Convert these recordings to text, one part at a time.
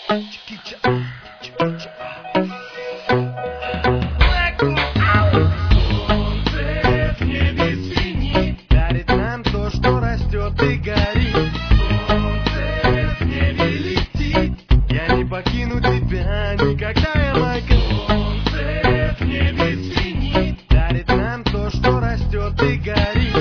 Солнце в небе синит, дарит нам то, что растет и горит. Солнце в небе летит, я не покину тебя никогда, Ямайка. Солнце в небе синит, дарит нам то, что растет и горит.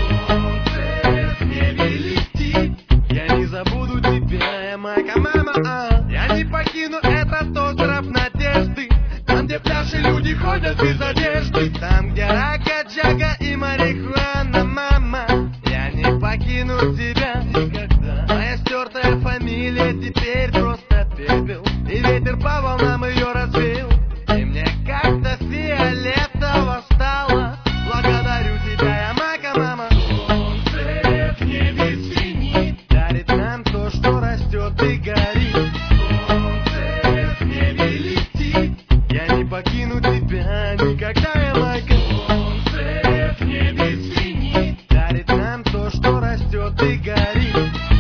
Солнце в небе летит, я не забуду тебя, Ямайка, мама. Я не покину этот остров надежды, там, где пляши люди ходят без одежды, там, где рака, джага и марихуана, мама. Я не покину тебя никогда. Моя стертая фамилия теперь просто пепел, и ветер по волнам ее развеял. И мне как-то фиолетово стало. Благодарю тебя, Ямайка, мама. Солнце в небе синит, дарит нам то, что растет и горит. Солнце в небе летит, я не покину тебя никогда, Ямайка. Солнце в небе синит, дарит нам то, что растет и горит.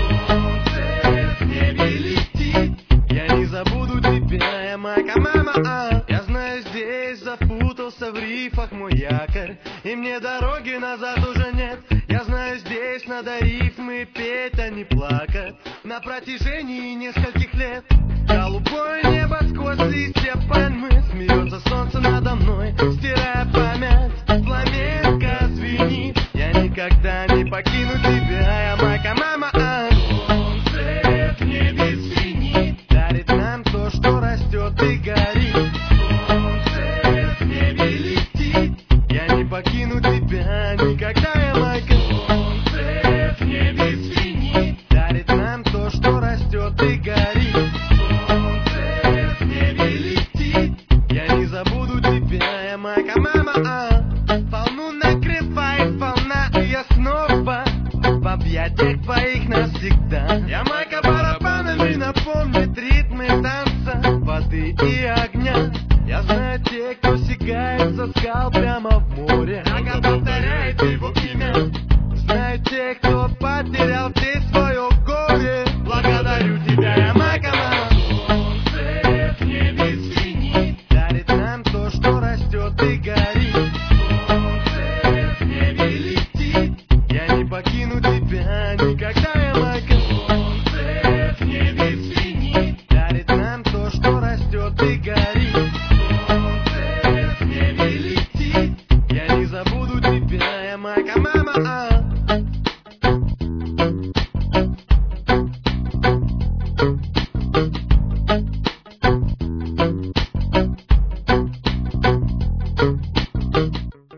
Солнце в небе летит, я не забуду тебя, Ямайка, мама. Я знаю, здесь запутался в рифах мой якорь, и мне дороги назад уже нет. Я знаю, здесь надо рифмы петь, а не плакать на протяжении нескольких лет. Голубое небо сквозь листья пальмы, смеется солнце надо мной, стирая память. Фламенко звенит, я никогда не покину тебя, Ямайка, мама. Солнце в небе синит, дарит нам то, что растет и горит. Солнце в небе летит, я не покину тебя никогда, Ямайка. Солнце в небе синит, дарит нам то, что растет и горит. Солнце в небе летит, я не забуду тебя, Ямайка, мама. Волну накрывает волна, и я снова в объятиях твоих навсегда. Ямайка барабанами напомнит ритмы танца, воды и огня. Я знаю, те, кто сигает со скал прямо в море, Ага повторяет его имя. Знаю тех, кто потерял здесь свое горе. Благодарю тебя, Ямайка, мама. Солнце в небе синит, дарит нам то, что растет и горит. Солнце в небе летит, я не покину тебя никогда, Ямайка. Солнце в небе синит, дарит нам то, что растет и горит. Солнце в небе летит, я не забуду тебя, Ямайка, мама.